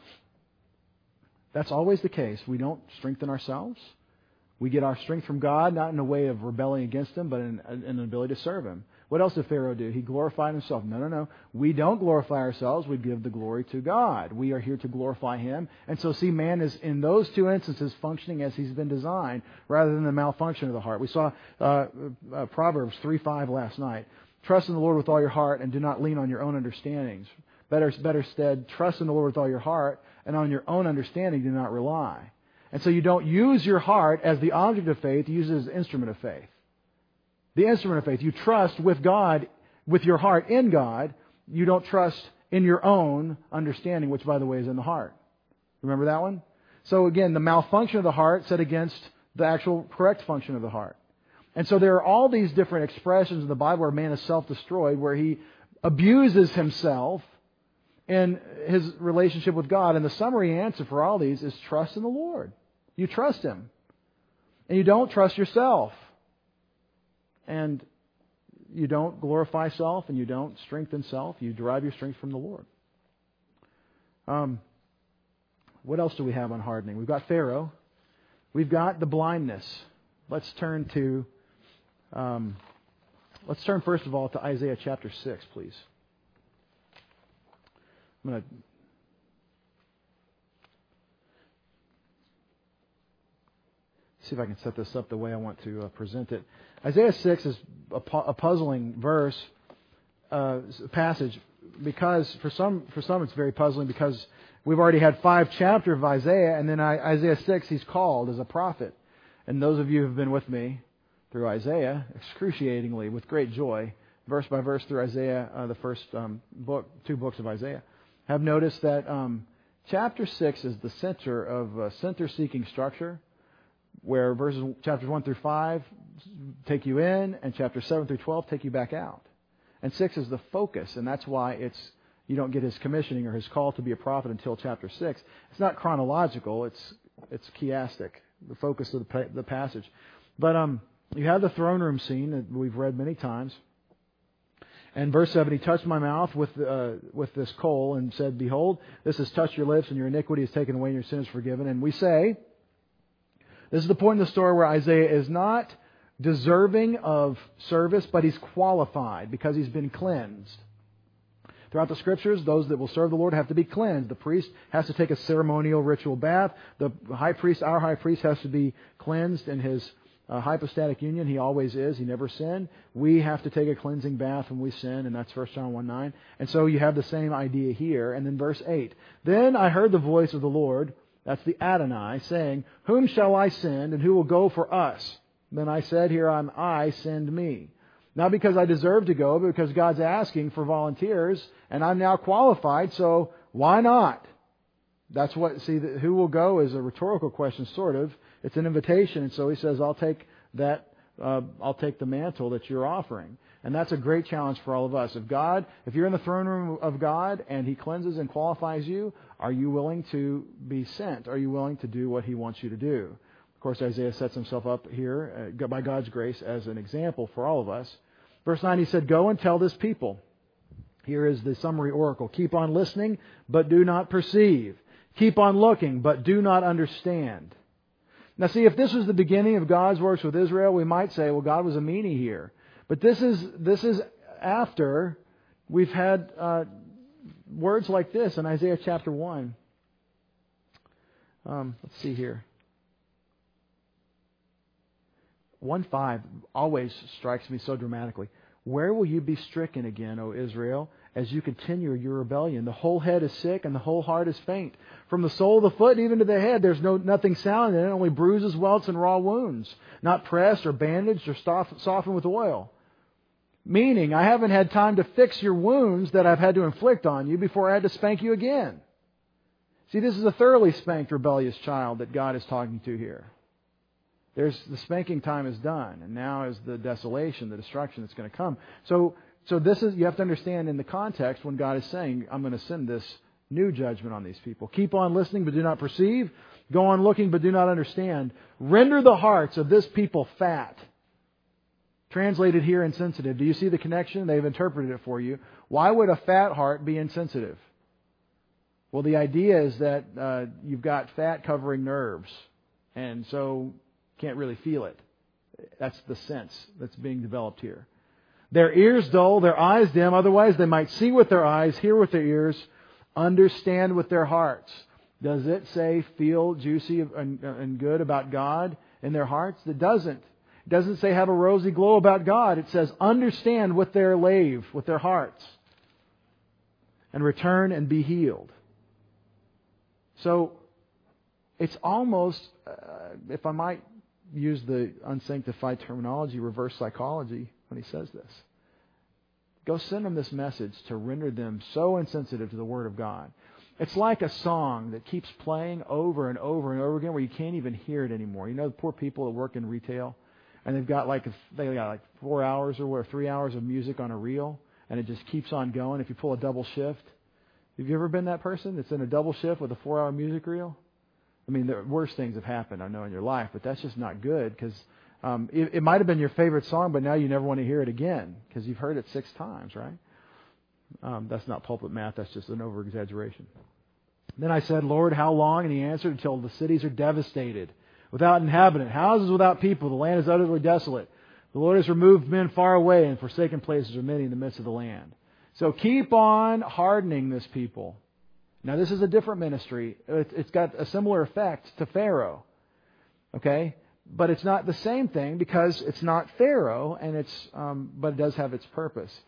that's always the case. We don't strengthen ourselves. We get our strength from God, not in a way of rebelling against Him, but in, in an ability to serve Him. What else did Pharaoh do? He glorified himself. No, no, no. We don't glorify ourselves. We give the glory to God. We are here to glorify Him. And so, see, man is, in those two instances, functioning as he's been designed, rather than the malfunction of the heart. We saw uh, uh, Proverbs three five last night. Trust in the Lord with all your heart and do not lean on your own understandings. Better, better stead, trust in the Lord with all your heart and on your own understanding do not rely. And so you don't use your heart as the object of faith, you use it as the instrument of faith. The instrument of faith. You trust with God, with your heart in God. You don't trust in your own understanding, which, by the way, is in the heart. Remember that one? So again, the malfunction of the heart set against the actual correct function of the heart. And so there are all these different expressions in the Bible where man is self-destroyed, where he abuses himself in his relationship with God. And the summary answer for all these is trust in the Lord. You trust Him. And you don't trust yourself. And you don't glorify self and you don't strengthen self. You derive your strength from the Lord. Um, what else do we have on hardening? We've got Pharaoh. We've got the blindness. Let's turn to, um, let's turn first of all to Isaiah chapter six, please. I'm going to see if I can set this up the way I want to uh, present it. Isaiah six is a, pu- a puzzling verse, uh, passage. because for some for some it's very puzzling because we've already had five chapters of Isaiah, and then Isaiah six he's called as a prophet. And those of you who have been with me through Isaiah, excruciatingly, with great joy, verse by verse through Isaiah, uh, the first um, book, two books of Isaiah, have noticed that um, chapter six is the center of uh, center-seeking structure, where verses chapters one through five take you in, and chapters seven through twelve take you back out. And six is the focus, and that's why it's you don't get his commissioning or his call to be a prophet until chapter six. It's not chronological; it's it's chiastic, the focus of the, pa- the passage. But um, you have the throne room scene that we've read many times. And verse seven, he touched my mouth with uh, with this coal and said, "Behold, this has touched your lips, and your iniquity is taken away, and your sin is forgiven." And we say, this is the point in the story where Isaiah is not deserving of service, but he's qualified because he's been cleansed. Throughout the Scriptures, those that will serve the Lord have to be cleansed. The priest has to take a ceremonial ritual bath. The high priest, our high priest, has to be cleansed in his uh, hypostatic union. He always is. He never sinned. We have to take a cleansing bath when we sin, and that's First John one nine. And so you have the same idea here. And then verse eight. Then I heard the voice of the Lord, that's the Adonai, saying, "Whom shall I send, and who will go for us?" Then I said, "Here am I, send me." Not because I deserve to go, but because God's asking for volunteers, and I'm now qualified, so why not? That's what, see, the, who will go is a rhetorical question, sort of. It's an invitation, and so he says, I'll take that, uh, I'll take the mantle that you're offering. And that's a great challenge for all of us. If God, if you're in the throne room of God, and He cleanses and qualifies you, are you willing to be sent? Are you willing to do what He wants you to do? Of course, Isaiah sets himself up here uh, by God's grace as an example for all of us. Verse nine, he said, "Go and tell this people." Here is the summary oracle. "Keep on listening, but do not perceive. Keep on looking, but do not understand." Now see, if this was the beginning of God's works with Israel, we might say, well, God was a meanie here. But this is this is after we've had uh, words like this in Isaiah chapter one. Um, let's see here. one five always strikes me so dramatically. "Where will you be stricken again, O Israel, as you continue your rebellion? The whole head is sick and the whole heart is faint. From the sole of the foot even to the head, there's no nothing sound in it, only bruises, welts, and raw wounds, not pressed or bandaged or softened with oil." Meaning, I haven't had time to fix your wounds that I've had to inflict on you before I had to spank you again. See, this is a thoroughly spanked, rebellious child that God is talking to here. There's the spanking time is done, and now is the desolation, the destruction that's going to come. So, so this is you have to understand in the context when God is saying, "I'm going to send this new judgment on these people." Keep on listening, but do not perceive. Go on looking, but do not understand. Render the hearts of this people fat. Translated here, insensitive. Do you see the connection? They've interpreted it for you. Why would a fat heart be insensitive? Well, the idea is that uh, you've got fat covering nerves, and so can't really feel it. That's the sense that's being developed here. Their ears dull, their eyes dim, otherwise they might see with their eyes, hear with their ears, understand with their hearts. Does it say feel juicy and, and good about God in their hearts? It doesn't. It doesn't say have a rosy glow about God. It says understand with their lave, with their hearts, and return and be healed. So it's almost, uh, if I might use the unsanctified terminology, reverse psychology, when he says this. Go send them this message to render them so insensitive to the Word of God. It's like a song that keeps playing over and over and over again where you can't even hear it anymore. You know the poor people that work in retail, and they've got like they got like four hours or what, three hours of music on a reel, and it just keeps on going. If you pull a double shift, have you ever been that person that's in a double shift with a four-hour music reel? I mean, the worst things have happened, I know, in your life, but that's just not good because um, it, it might have been your favorite song, but now you never want to hear it again because you've heard it six times, right? Um, that's not pulpit math, that's just an over-exaggeration. Then I said, "Lord, how long?" And He answered, "Until the cities are devastated, without inhabitant, houses without people, the land is utterly desolate. The Lord has removed men far away, and forsaken places are many in the midst of the land." So keep on hardening this people. Now, this is a different ministry. It's got a similar effect to Pharaoh. Okay? But it's not the same thing because it's not Pharaoh, and it's um, but it does have its purpose.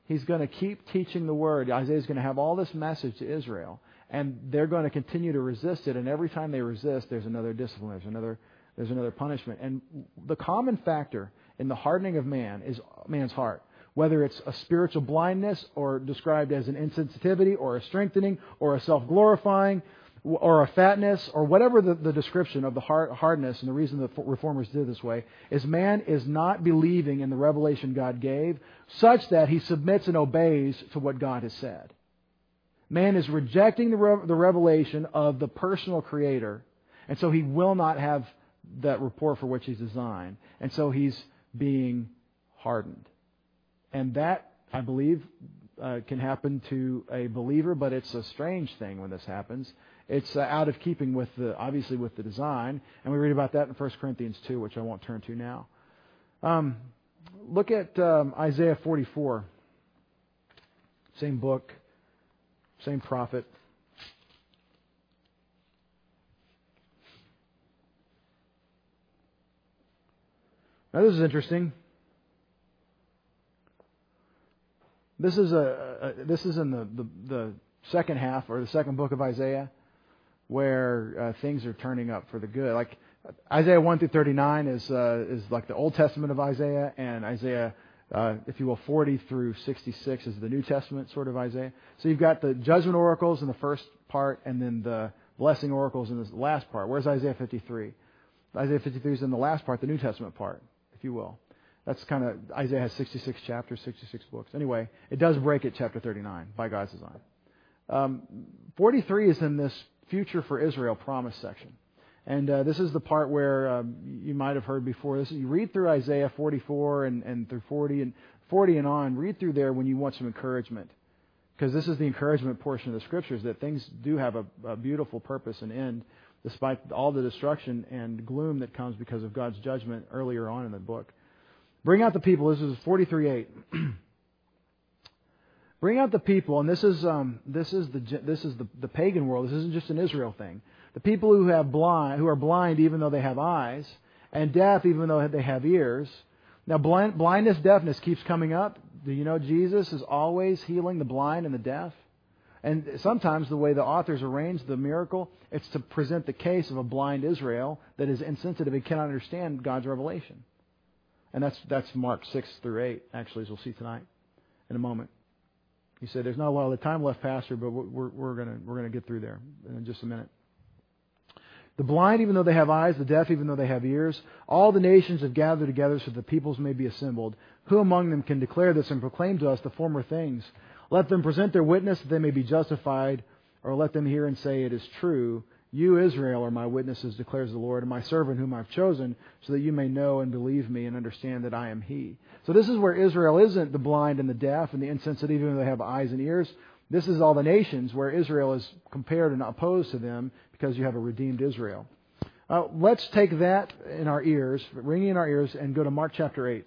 He's going to keep teaching the Word. Isaiah's going to have all this message to Israel, and they're going to continue to resist it. And every time they resist, there's another discipline, there's another, there's another punishment. And the common factor in the hardening of man is man's heart. Whether it's a spiritual blindness or described as an insensitivity or a strengthening or a self-glorifying or a fatness or whatever the, the description of the hard, hardness, and the reason the reformers did it this way, is man is not believing in the revelation God gave such that he submits and obeys to what God has said. Man is rejecting the, re- the revelation of the personal Creator, and so he will not have that rapport for which he's designed. And so he's being hardened. And that, I believe, uh, can happen to a believer, but it's a strange thing when this happens. It's uh, out of keeping with the, obviously, with the design. And we read about that in First Corinthians two, which I won't turn to now. Um, look at um, Isaiah forty-four. Same book, same prophet. Now this is interesting. This is a, a this is in the, the the second half or the second book of Isaiah, where uh, things are turning up for the good. Like Isaiah one through thirty-nine is uh, is like the Old Testament of Isaiah, and Isaiah, uh, if you will, forty through sixty-six is the New Testament sort of Isaiah. So you've got the judgment oracles in the first part, and then the blessing oracles in the last part. Where's Isaiah fifty-three? Isaiah fifty-three is in the last part, the New Testament part, if you will. That's kind of, Isaiah has sixty-six chapters, sixty-six books. Anyway, it does break at chapter thirty-nine by God's design. Um, forty-three is in this future for Israel promise section. And uh, this is the part where um, you might have heard before. This is, you read through Isaiah forty-four and, and through forty and forty and on. Read through there when you want some encouragement. Because this is the encouragement portion of the Scriptures, that things do have a, a beautiful purpose and end, despite all the destruction and gloom that comes because of God's judgment earlier on in the book. Bring out the people. This is forty-three eight. Bring out the people, and this is um, this is the this is the, the pagan world. This isn't just an Israel thing. The people who have blind, who are blind, even though they have eyes, and deaf, even though they have ears. Now, blind, blindness, deafness keeps coming up. Do you know Jesus is always healing the blind and the deaf? And sometimes the way the authors arrange the miracle, it's to present the case of a blind Israel that is insensitive and cannot understand God's revelation. And that's that's Mark six through eight, actually, as we'll see tonight in a moment. He said, "There's not a lot of time left, Pastor, but we're we're gonna we're gonna get through there in just a minute." The blind, even though they have eyes, the deaf, even though they have ears, all the nations have gathered together so the peoples may be assembled. Who among them can declare this and proclaim to us the former things? Let them present their witness that they may be justified, or let them hear and say, it is true. You, Israel, are my witnesses, declares the Lord, and my servant whom I've chosen, so that you may know and believe me and understand that I am He. So this is where Israel isn't the blind and the deaf and the insensitive, even though they have eyes and ears. This is all the nations where Israel is compared and opposed to them because you have a redeemed Israel. Uh, let's take that in our ears, ringing in our ears, and go to Mark chapter eight.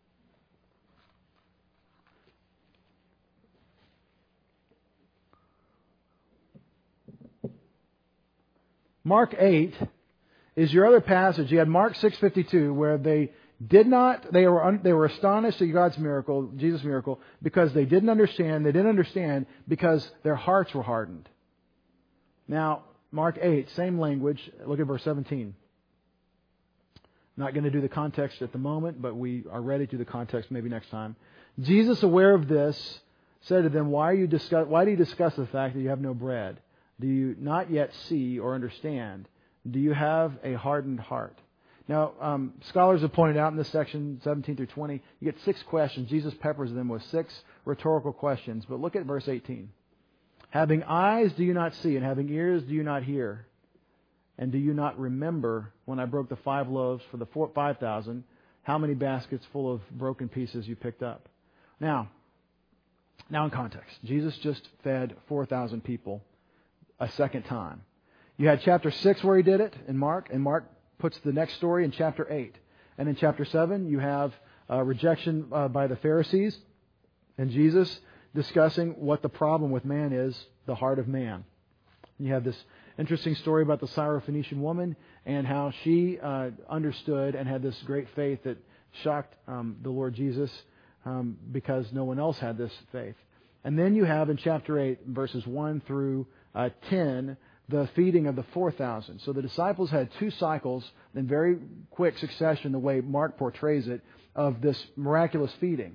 Mark eight is your other passage. You had Mark six fifty-two, where they did not, they were un, they were astonished at God's miracle, Jesus' miracle, because they didn't understand. They didn't understand because their hearts were hardened. Now, Mark eight, same language. Look at verse seventeen. I'm not going to do the context at the moment, but we are ready to do the context maybe next time. Jesus, aware of this, said to them, "Why are you discuss, Why do you discuss the fact that you have no bread? Do you not yet see or understand? Do you have a hardened heart?" Now, um, scholars have pointed out in this section, seventeen through twenty, you get six questions. Jesus peppers them with six rhetorical questions. But look at verse eighteen. "Having eyes, do you not see? And having ears, do you not hear? And do you not remember when I broke the five loaves for the four, five thousand, how many baskets full of broken pieces you picked up?" Now, now in context, Jesus just fed four thousand people a second time. You had chapter six where He did it in Mark, and Mark puts the next story in chapter eight. And in chapter seven, you have uh, rejection uh, by the Pharisees, and Jesus discussing what the problem with man is, the heart of man. You have this interesting story about the Syrophoenician woman and how she uh, understood and had this great faith that shocked um, the Lord Jesus um, because no one else had this faith. And then you have in chapter eight, verses one through uh, ten, the feeding of the four thousand. So the disciples had two cycles in very quick succession, the way Mark portrays it, of this miraculous feeding.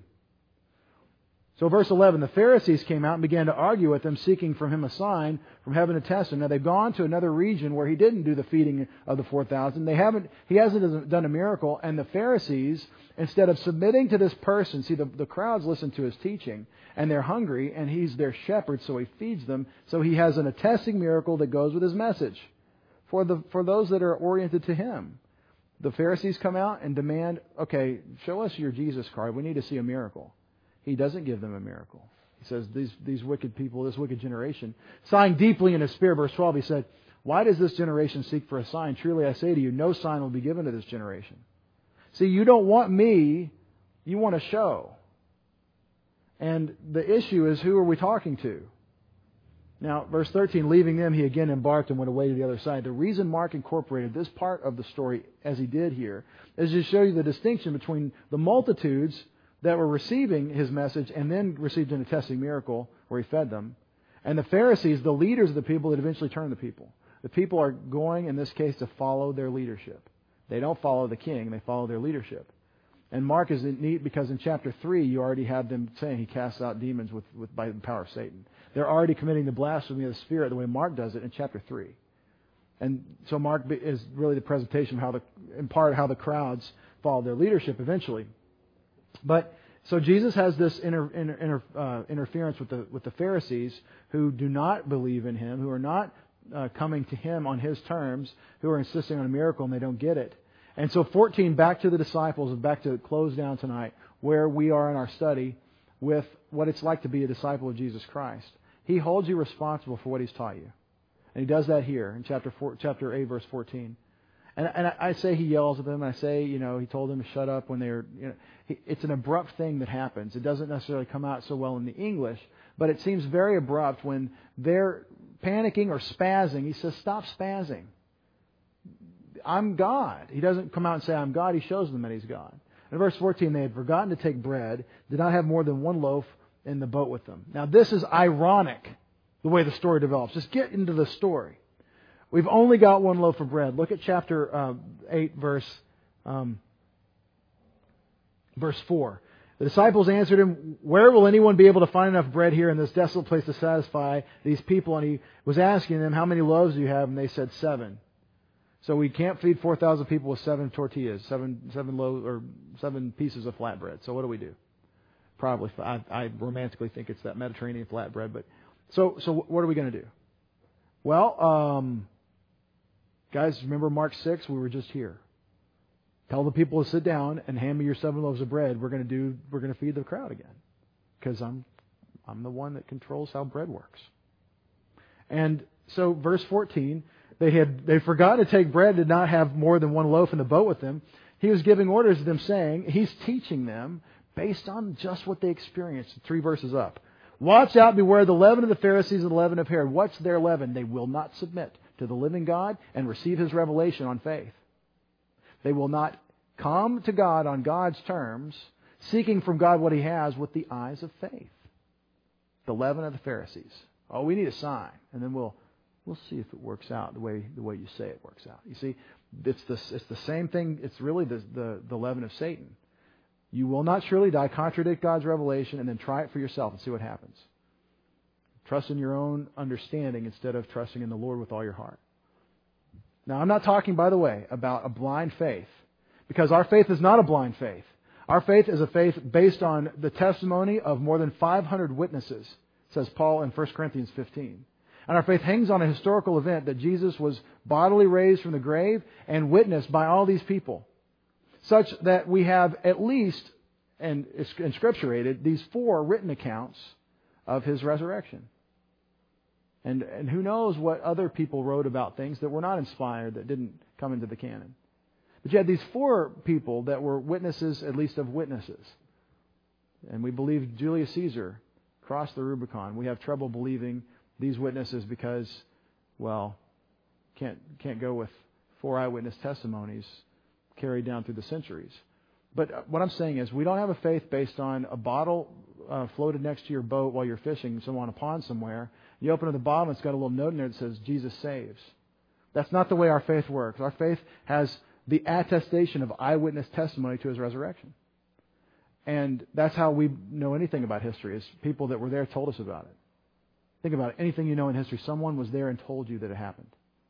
So verse eleven, the Pharisees came out and began to argue with him, seeking from him a sign from heaven to test him. Now they've gone to another region where he didn't do the feeding of the four thousand. They haven't, he hasn't done a miracle. And the Pharisees, instead of submitting to this person, see the, the crowds listen to his teaching and they're hungry and he's their shepherd, so he feeds them. So he has an attesting miracle that goes with his message for the, for those that are oriented to him. The Pharisees come out and demand, okay, show us your Jesus card. We need to see a miracle. He doesn't give them a miracle. He says, these, these wicked people, this wicked generation, sighing deeply in his spirit, verse twelve, he said, why does this generation seek for a sign? Truly I say to you, no sign will be given to this generation. See, you don't want me, you want a show. And the issue is, who are we talking to? Now, verse thirteen, leaving them, he again embarked and went away to the other side. The reason Mark incorporated this part of the story as he did here is to show you the distinction between the multitudes that were receiving his message and then received an attesting miracle where he fed them, and the Pharisees, the leaders of the people that eventually turned the people. The people are going, in this case, to follow their leadership. They don't follow the king, they follow their leadership. And Mark is neat because in chapter three, you already have them saying he casts out demons with, with by the power of Satan. They're already committing the blasphemy of the Spirit the way Mark does it in chapter three. And so Mark is really the presentation of how the, in part, how the crowds followed their leadership eventually. But so Jesus has this inter, inter, inter, uh, interference with the with the Pharisees who do not believe in him, who are not uh, coming to him on his terms, who are insisting on a miracle and they don't get it. And so fourteen, back to the disciples and back to close down tonight, where we are in our study with what it's like to be a disciple of Jesus Christ. He holds you responsible for what he's taught you, and he does that here in chapter four, chapter eight, verse fourteen. And, and I, I say he yells at them. I say, you know, he told them to shut up when they were, you know, he, it's an abrupt thing that happens. It doesn't necessarily come out so well in the English, but it seems very abrupt when they're panicking or spazzing. He says, stop spazzing. I'm God. He doesn't come out and say, I'm God. He shows them that he's God. In verse fourteen, they had forgotten to take bread, did not have more than one loaf in the boat with them. Now, this is ironic, the way the story develops. Just get into the story. We've only got one loaf of bread. Look at chapter uh, eight, verse um, verse four. The disciples answered him, where will anyone be able to find enough bread here in this desolate place to satisfy these people? And he was asking them, how many loaves do you have? And they said, seven. So we can't feed four thousand people with seven tortillas, seven seven loaves or seven pieces of flatbread. So what do we do? Probably, I, I romantically think it's that Mediterranean flatbread. But so so what are we going to do? Well, um, guys, remember Mark six? We were just here. Tell the people to sit down and hand me your seven loaves of bread. We're going to do. We're going to feed the crowd again, because I'm I'm the one that controls how bread works. And so, verse fourteen. They had they forgot to take bread, did not have more than one loaf in the boat with them. He was giving orders to them, saying, he's teaching them based on just what they experienced. Three verses up. Watch out, beware the leaven of the Pharisees and the leaven of Herod. What's their leaven? They will not submit to the living God and receive his revelation on faith. They will not come to God on God's terms, seeking from God what he has with the eyes of faith. The leaven of the Pharisees. Oh, we need a sign, and then we'll We'll see if it works out the way the way you say it works out. You see, it's the it's the same thing. It's really the, the the leaven of Satan. You will not surely die. Contradict God's revelation, and then try it for yourself and see what happens. Trust in your own understanding instead of trusting in the Lord with all your heart. Now, I'm not talking, by the way, about a blind faith, because our faith is not a blind faith. Our faith is a faith based on the testimony of more than five hundred witnesses, says Paul in First Corinthians fifteen. And our faith hangs on a historical event that Jesus was bodily raised from the grave and witnessed by all these people, such that we have at least, and it's inscripturated, these four written accounts of his resurrection. And, and who knows what other people wrote about things that were not inspired, that didn't come into the canon. But you had these four people that were witnesses, at least of witnesses. And we believe Julius Caesar crossed the Rubicon. We have trouble believing these witnesses because, well, can't can't go with four eyewitness testimonies carried down through the centuries. But what I'm saying is we don't have a faith based on a bottle uh, floated next to your boat while you're fishing so on a pond somewhere. You open up the bottle and it's got a little note in there that says, Jesus saves. That's not the way our faith works. Our faith has the attestation of eyewitness testimony to His resurrection. And that's how we know anything about history, is people that were there told us about it. Think about it. Anything you know in history, someone was there and told you that it happened.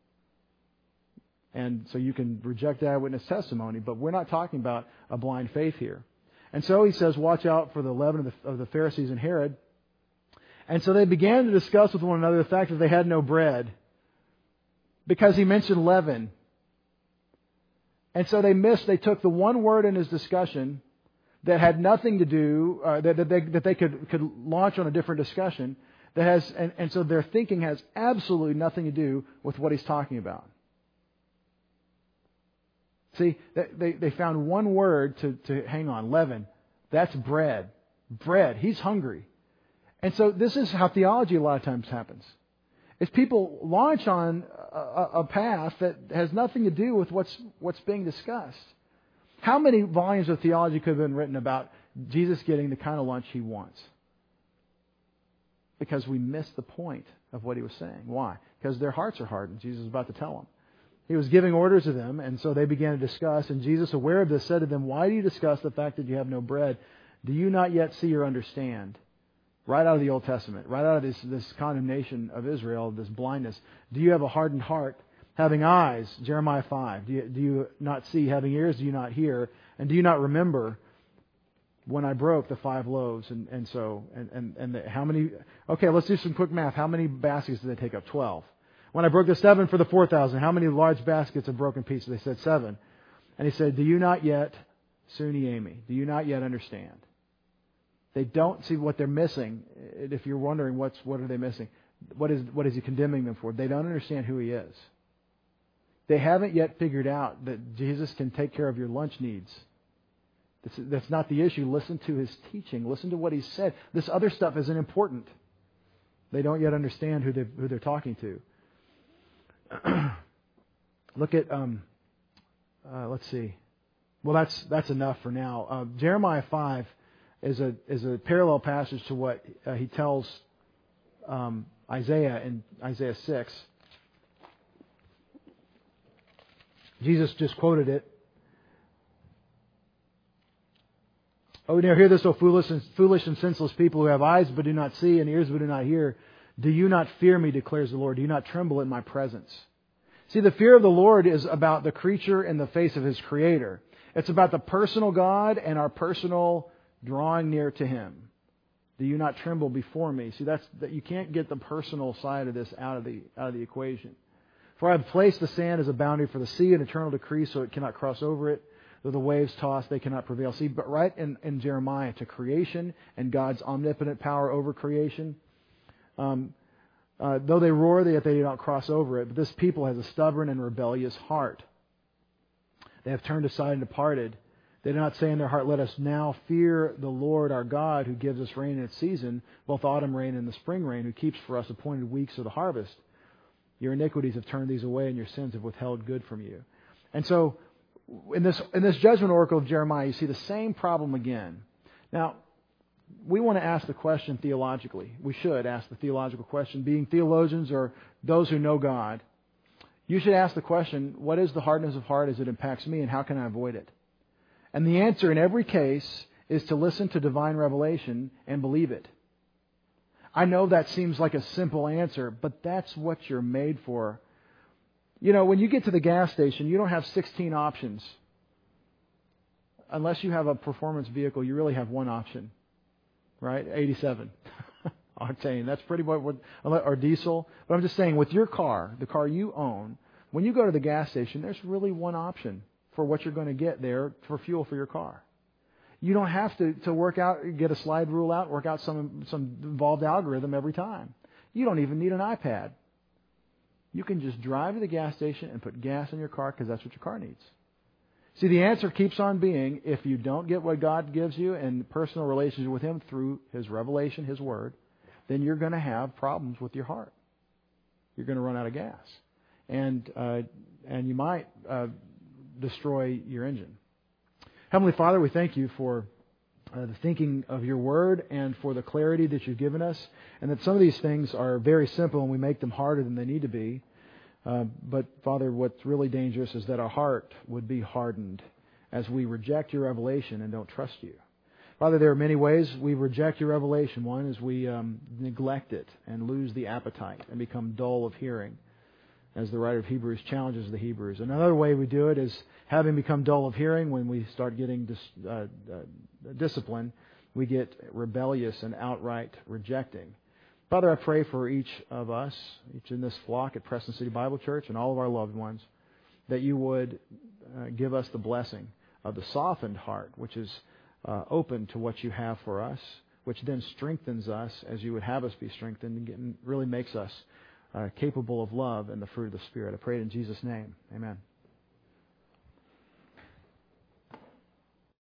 And so you can reject the eyewitness testimony, but we're not talking about a blind faith here. And so he says, watch out for the leaven of the, of the Pharisees and Herod. And so they began to discuss with one another the fact that they had no bread, because he mentioned leaven. And so they missed, they took the one word in his discussion that had nothing to do, uh, that, that they, that they could, could launch on a different discussion, that has, and, and so their thinking has absolutely nothing to do with what he's talking about. See, they, they found one word to, to hang on, leaven. That's bread. Bread. He's hungry. And so this is how theology a lot of times happens. Is people launch on a, a path that has nothing to do with what's what's being discussed. How many volumes of theology could have been written about Jesus getting the kind of lunch He wants? Because we missed the point of what He was saying. Why? Because their hearts are hardened. Jesus is about to tell them. He was giving orders to them, and so they began to discuss. And Jesus, aware of this, said to them, why do you discuss the fact that you have no bread? Do you not yet see or understand? Right out of the Old Testament, right out of this, this condemnation of Israel, this blindness. Do you have a hardened heart? Having eyes, Jeremiah five. Do you, do you not see? Having ears, do you not hear? And do you not remember when I broke the five loaves? And, and so, and, and, and the, how many... Okay, let's do some quick math. How many baskets did they take up? Twelve. When I broke the seven for the four thousand, how many large baskets of broken pieces? They said seven. And he said, do you not yet, Suni Amy, do you not yet understand? They don't see what they're missing. If you're wondering what's what are they missing, what is what is He condemning them for? They don't understand who He is. They haven't yet figured out that Jesus can take care of your lunch needs. That's, that's not the issue. Listen to His teaching. Listen to what He said. This other stuff isn't important. They don't yet understand who they who they're talking to. Look at um, uh, let's see. Well, that's that's enough for now. Uh, Jeremiah five is a is a parallel passage to what uh, he tells um, Isaiah in Isaiah six. Jesus just quoted it. Oh, now hear this, O foolish and foolish and senseless people who have eyes but do not see and ears but do not hear. Do you not fear me, declares the Lord? Do you not tremble in my presence? See, the fear of the Lord is about the creature in the face of His Creator. It's about the personal God and our personal drawing near to Him. Do you not tremble before me? See, that's that you can't get the personal side of this out of the out of the equation. For I have placed the sand as a boundary for the sea, an eternal decree, so it cannot cross over it. Though the waves toss, they cannot prevail. See, but right in, in Jeremiah, to creation and God's omnipotent power over creation. Um, uh, though they roar, yet they do not cross over it. But this people has a stubborn and rebellious heart. They have turned aside and departed. They do not say in their heart, let us now fear the Lord our God, who gives us rain in its season, both autumn rain and the spring rain, who keeps for us appointed weeks of the harvest. Your iniquities have turned these away, and your sins have withheld good from you. And so, in this in this judgment oracle of Jeremiah, you see the same problem again. Now, we want to ask the question theologically. We should ask the theological question. Being theologians or those who know God, you should ask the question, what is the hardness of heart as it impacts me, and how can I avoid it? And the answer in every case is to listen to divine revelation and believe it. I know that seems like a simple answer, but that's what you're made for. You know, when you get to the gas station, you don't have sixteen options. Unless you have a performance vehicle, you really have one option, right? eighty-seven octane. That's pretty much what, or diesel. But I'm just saying, with your car, the car you own, when you go to the gas station, there's really one option for what you're going to get there for fuel for your car. You don't have to, to work out, get a slide rule out, work out some some involved algorithm every time. You don't even need an iPad. You can just drive to the gas station and put gas in your car because that's what your car needs. See, the answer keeps on being, if you don't get what God gives you in personal relationship with Him through His revelation, His Word, then you're going to have problems with your heart. You're going to run out of gas. And uh, and you might uh, destroy your engine. Heavenly Father, we thank you for uh, the thinking of your word and for the clarity that you've given us, and that some of these things are very simple and we make them harder than they need to be. Uh, but Father, what's really dangerous is that our heart would be hardened as we reject your revelation and don't trust you. Father, there are many ways we reject your revelation. One is we um, neglect it and lose the appetite and become dull of hearing, as the writer of Hebrews challenges the Hebrews. Another way we do it is having become dull of hearing, when we start getting dis, uh, uh, discipline, we get rebellious and outright rejecting. Father, I pray for each of us, each in this flock at Preston City Bible Church and all of our loved ones, that you would uh, give us the blessing of the softened heart, which is uh, open to what you have for us, which then strengthens us as you would have us be strengthened and really makes us uh, capable of love and the fruit of the Spirit. I pray it in Jesus' name. Amen.